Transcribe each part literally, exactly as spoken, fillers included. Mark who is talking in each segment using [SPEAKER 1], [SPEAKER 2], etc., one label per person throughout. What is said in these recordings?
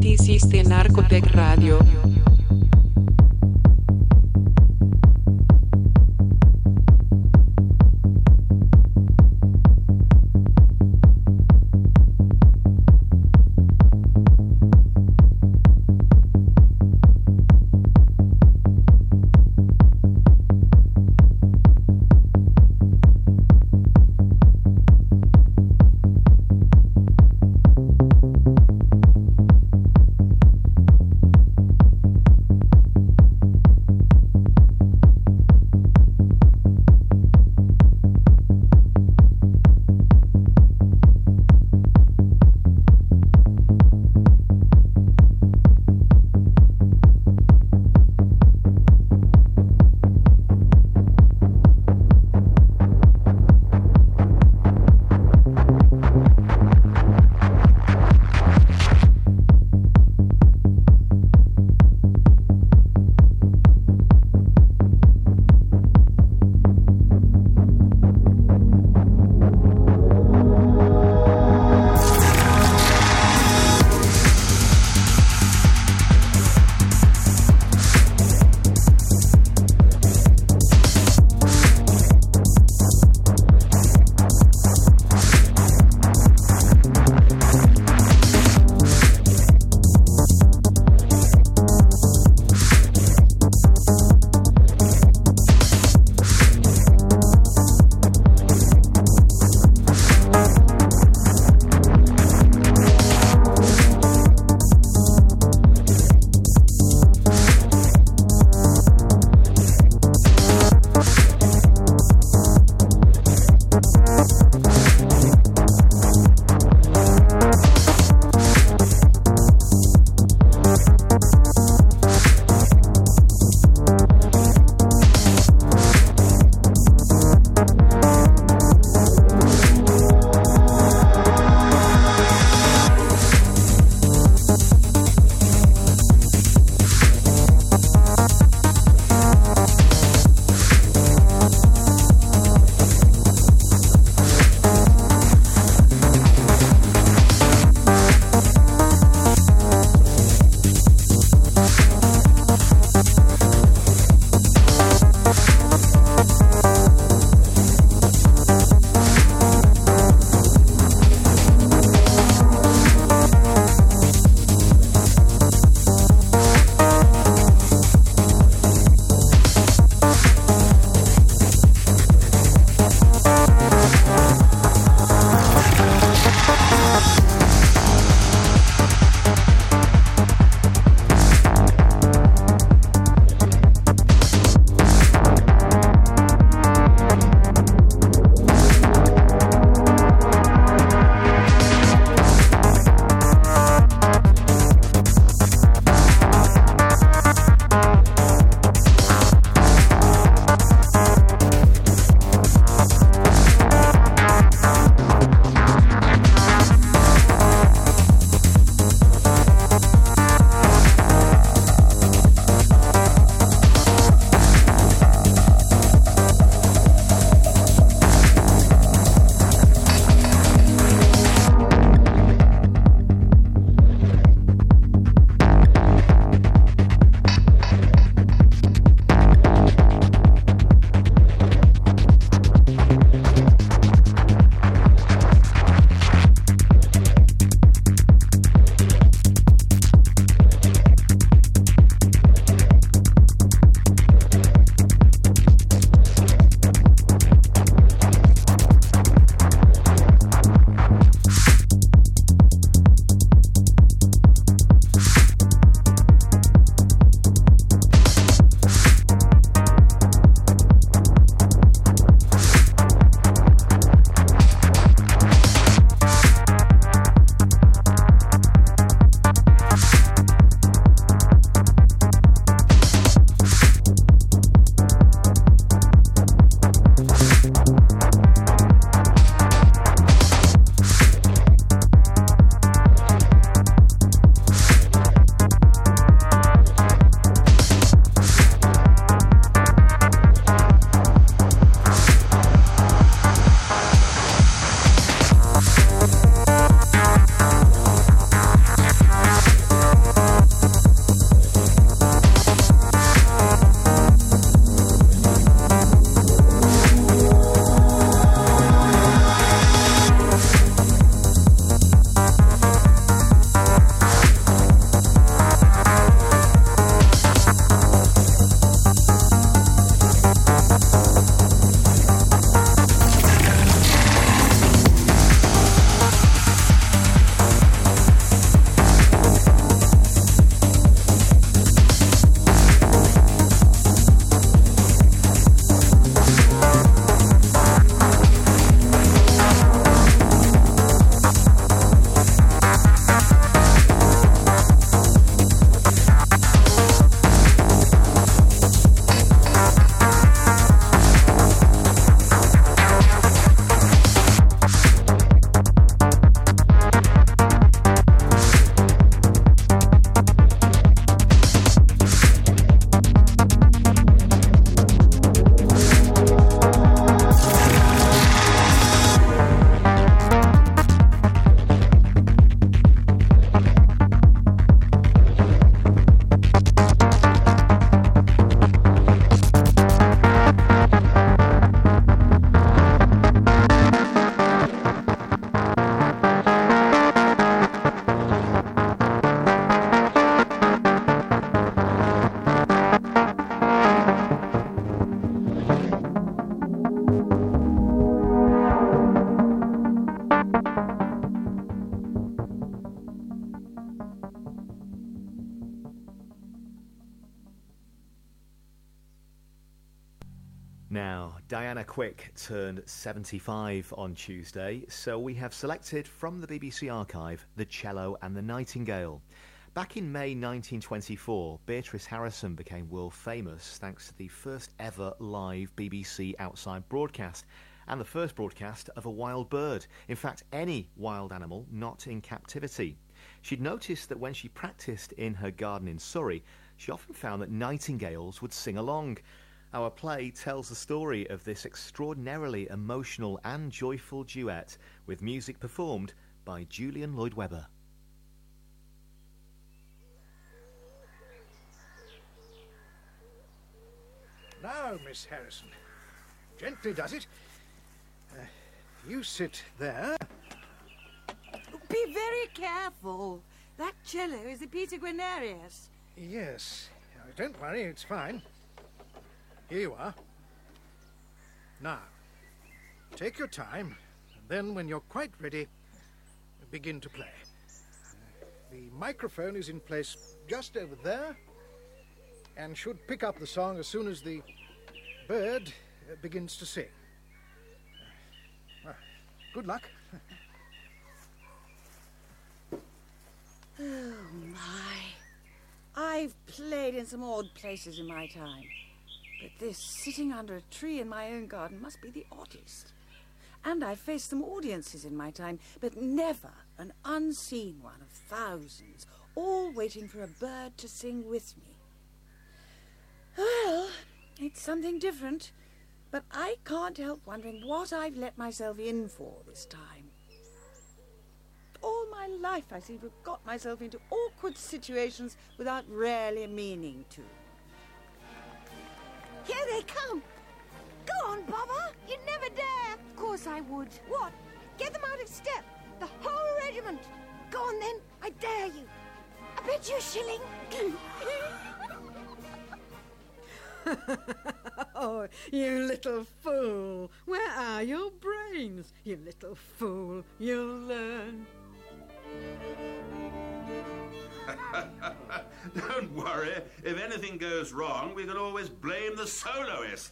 [SPEAKER 1] Hiciste Narcotech Radio.
[SPEAKER 2] Diana Quick turned seventy-five on Tuesday, so we have selected from the B B C archive The Cello and the Nightingale. Back in May nineteen twenty-four, Beatrice Harrison became world famous thanks to the first ever live B B C outside broadcast and the first broadcast of a wild bird. In fact, any wild animal not in captivity. She'd noticed that when she practised in her garden in Surrey, she often found that nightingales would sing along. Our play tells the story of this extraordinarily emotional and joyful duet with music performed by Julian Lloyd Webber.
[SPEAKER 3] Now, Miss Harrison, gently does it. Uh, you sit there.
[SPEAKER 4] Be very careful. That cello is the Peter Guarnerius.
[SPEAKER 3] Yes. Uh, don't worry, it's fine. Here you are. Now, take your time, and then when you're quite ready, begin to play. Uh, the microphone is in place just over there, and should pick up the song as soon as the bird uh, begins to sing. Uh, well, good luck.
[SPEAKER 4] Oh, my. I've played in some odd places in my time, but this sitting under a tree in my own garden must be the oddest. And I've faced some audiences in my time, but never an unseen one of thousands, all waiting for a bird to sing with me. Well, it's something different, but I can't help wondering what I've let myself in for this time. All my life I seem to have got myself into awkward situations without really meaning to. Here they come! Go on, Baba! You'd never dare!
[SPEAKER 5] Of course I would.
[SPEAKER 4] What?
[SPEAKER 5] Get them out of step! The whole regiment! Go on then, I dare you! I bet you a shilling!
[SPEAKER 6] Oh, you little fool! Where are your brains? You little fool, you'll learn.
[SPEAKER 7] Don't worry. If anything goes wrong, we can always blame the soloist.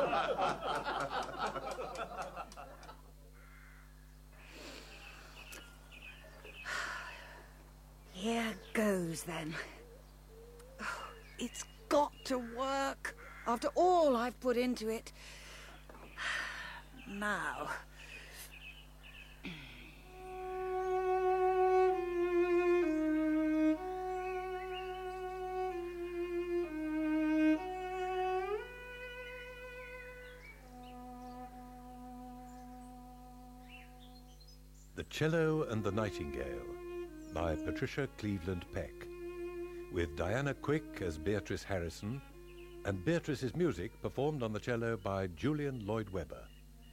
[SPEAKER 4] Here goes, then. Oh, it's got to work, after all I've put into it. Now...
[SPEAKER 8] The Cello and the Nightingale by Patricia Cleveland Peck, with Diana Quick as Beatrice Harrison and Beatrice's music performed on the cello by Julian Lloyd Webber.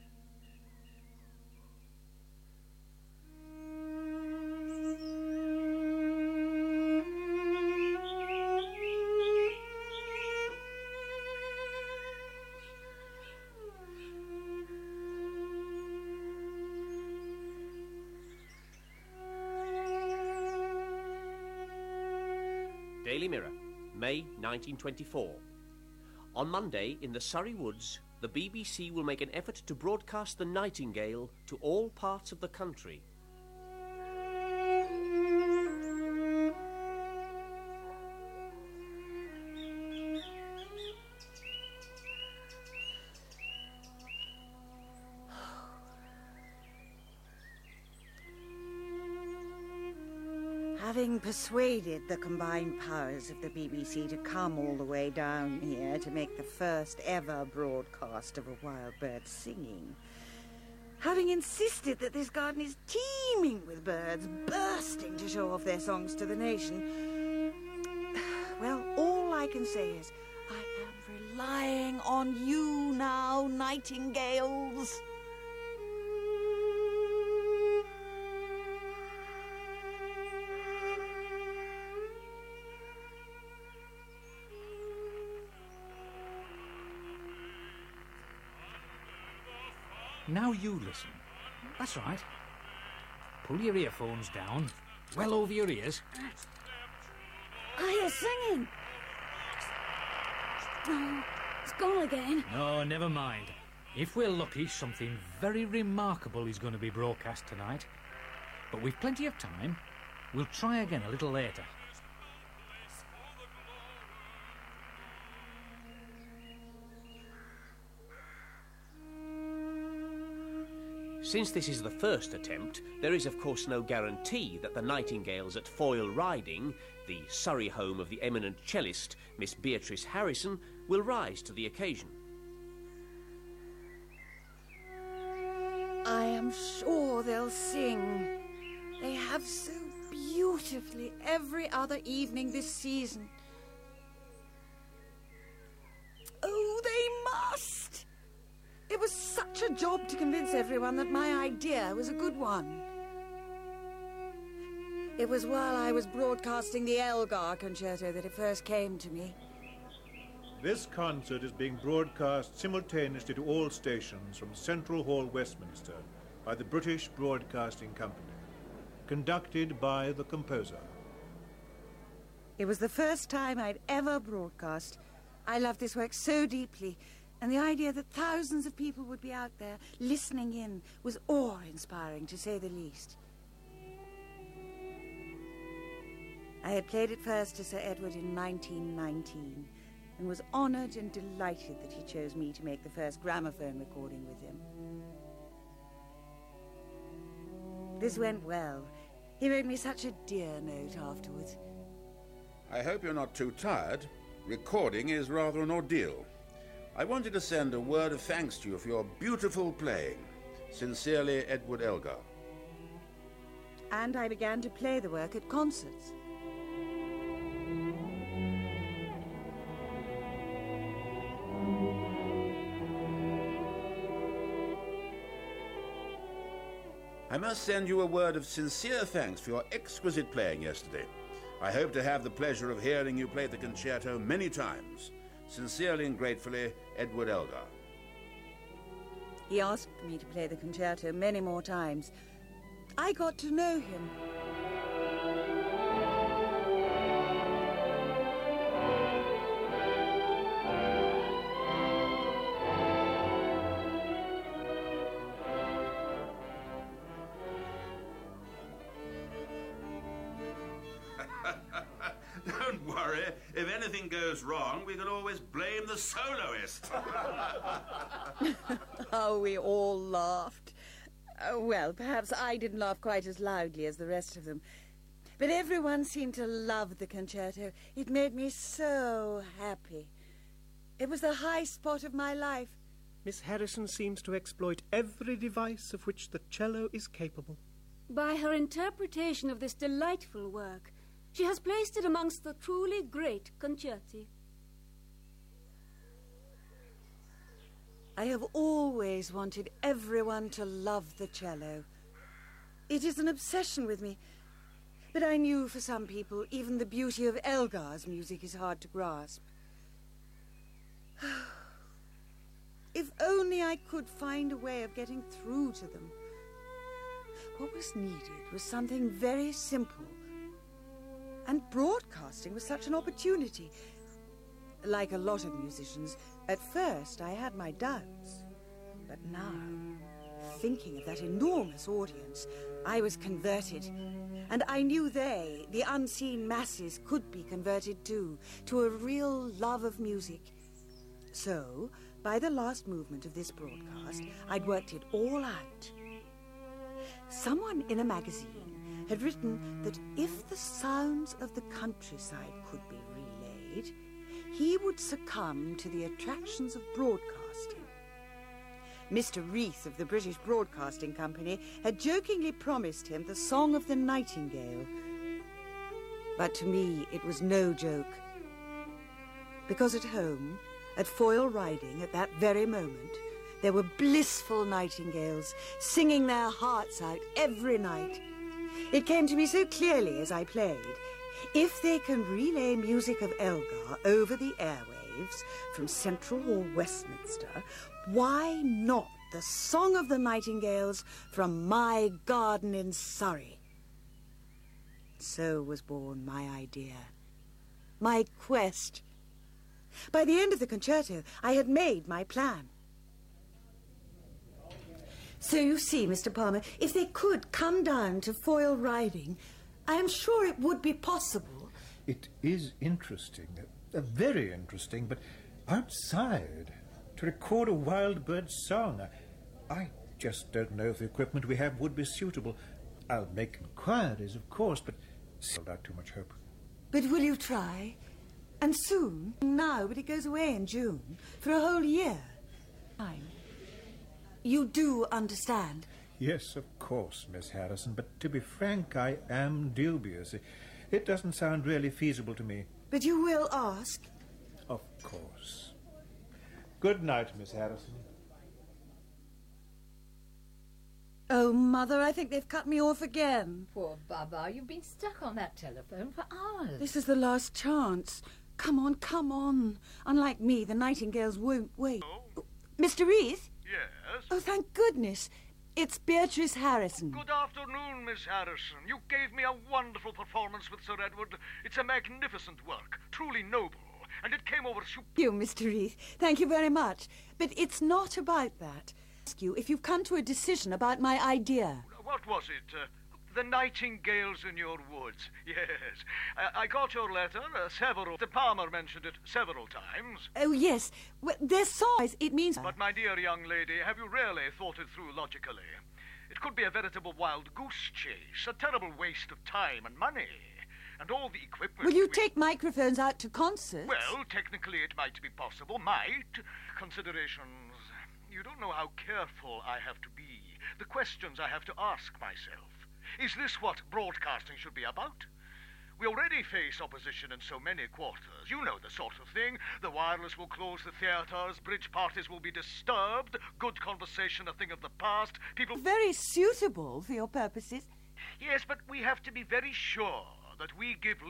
[SPEAKER 9] Daily Mirror, May nineteen twenty-four. On Monday, in the Surrey Woods, the B B C will make an effort to broadcast the Nightingale to all parts of the country.
[SPEAKER 4] Having persuaded the combined powers of the B B C to come all the way down here to make the first ever broadcast of a wild bird singing, having insisted that this garden is teeming with birds bursting to show off their songs to the nation, well, all I can say is I am relying on you now, nightingales.
[SPEAKER 10] Now you listen. That's right. Pull your earphones down, well over your ears.
[SPEAKER 5] I hear singing. No, it's gone again.
[SPEAKER 10] No, never mind. If we're lucky, something very remarkable is going to be broadcast tonight. But we've plenty of time. We'll try again a little later.
[SPEAKER 9] Since this is the first attempt, there is of course no guarantee that the Nightingales at Foyle Riding, the Surrey home of the eminent cellist Miss Beatrice Harrison, will rise to the occasion.
[SPEAKER 4] I am sure they'll sing. They have so beautifully every other evening this season. Oh, they must! It was such a job to convince everyone that my idea was a good one. It was while I was broadcasting the Elgar Concerto that it first came to me.
[SPEAKER 11] This concert is being broadcast simultaneously to all stations from Central Hall, Westminster, by the British Broadcasting Company, conducted by the composer.
[SPEAKER 4] It was the first time I'd ever broadcast. I loved this work so deeply, and the idea that thousands of people would be out there listening in was awe-inspiring, to say the least. I had played it first to Sir Edward in nineteen nineteen, and was honoured and delighted that he chose me to make the first gramophone recording with him. This went well. He wrote me such a dear note afterwards.
[SPEAKER 7] I hope you're not too tired. Recording is rather an ordeal. I wanted to send a word of thanks to you for your beautiful playing. Sincerely, Edward Elgar.
[SPEAKER 4] And I began to play the work at concerts.
[SPEAKER 7] I must send you a word of sincere thanks for your exquisite playing yesterday. I hope to have the pleasure of hearing you play the concerto many times. Sincerely and gratefully, Edward Elgar.
[SPEAKER 4] He asked me to play the concerto many more times. I got to know him.
[SPEAKER 7] Don't worry. If anything goes wrong, we can always blame the soloist.
[SPEAKER 4] Oh, we all laughed. Uh, well, perhaps I didn't laugh quite as loudly as the rest of them. But everyone seemed to love the concerto. It made me so happy. It was the high spot of my life.
[SPEAKER 12] Miss Harrison seems to exploit every device of which the cello is capable.
[SPEAKER 13] By her interpretation of this delightful work, she has placed it amongst the truly great concerti.
[SPEAKER 4] I have always wanted everyone to love the cello. It is an obsession with me. But I knew for some people even the beauty of Elgar's music is hard to grasp. If only I could find a way of getting through to them. What was needed was something very simple. And broadcasting was such an opportunity. Like a lot of musicians, at first I had my doubts. But now, thinking of that enormous audience, I was converted. And I knew they, the unseen masses, could be converted too, to a real love of music. So, by the last movement of this broadcast, I'd worked it all out. Someone in a magazine had written that if the sounds of the countryside could be relayed, he would succumb to the attractions of broadcasting. Mister Reith of the British Broadcasting Company had jokingly promised him the Song of the Nightingale. But to me, it was no joke. Because at home, at Foyle Riding, at that very moment, there were blissful nightingales singing their hearts out every night. It came to me so clearly as I played. If they can relay music of Elgar over the airwaves from Central Hall, Westminster, why not the Song of the Nightingales from my garden in Surrey? So was born my idea, my quest. By the end of the concerto, I had made my plan. So you see, Mister Palmer, if they could come down to foil riding, I am sure it would be possible.
[SPEAKER 11] It is interesting, uh, very interesting, but outside, to record a wild bird song, I, I just don't know if the equipment we have would be suitable. I'll make inquiries, of course, but still not too much hope.
[SPEAKER 4] But will you try? And soon? Now, but it goes away in June. For a whole year. Fine. You do understand?
[SPEAKER 11] Yes, of course, Miss Harrison, but to be frank, I am dubious. It doesn't sound really feasible to me.
[SPEAKER 4] But you will ask?
[SPEAKER 11] Of course. Good night, Miss Harrison.
[SPEAKER 4] Oh, Mother, I think they've cut me off again.
[SPEAKER 14] Poor Baba, you've been stuck on that telephone for hours.
[SPEAKER 4] This is the last chance. Come on, come on. Unlike me, the Nightingales won't wait.
[SPEAKER 15] Oh.
[SPEAKER 4] Mister Reith?
[SPEAKER 15] Yes?
[SPEAKER 4] Oh, thank goodness. It's Beatrice Harrison.
[SPEAKER 15] Good afternoon, Miss Harrison. You gave me a wonderful performance with Sir Edward. It's a magnificent work, truly noble, and it came over super...
[SPEAKER 4] You, Mister Reith. Thank you very much. But it's not about that. I ask you if you've come to a decision about my idea.
[SPEAKER 15] What was it? Uh, the nightingales in your woods. Yes. I, I got your letter. Uh, several... The Palmer mentioned it several times.
[SPEAKER 4] Oh, yes. Well, their size, it means...
[SPEAKER 15] But, my dear young lady, have you really thought it through logically? It could be a veritable wild goose chase, a terrible waste of time and money. And all the equipment...
[SPEAKER 4] Will you
[SPEAKER 15] we...
[SPEAKER 4] take microphones out to concerts?
[SPEAKER 15] Well, technically it might be possible. Might. Considerations... You don't know how careful I have to be. The questions I have to ask myself. Is this what broadcasting should be about? We already face opposition in so many quarters. You know the sort of thing. The wireless will close the theatres, bridge parties will be disturbed, good conversation a thing of the past, people...
[SPEAKER 4] Very suitable for your purposes.
[SPEAKER 15] Yes, but we have to be very sure that we give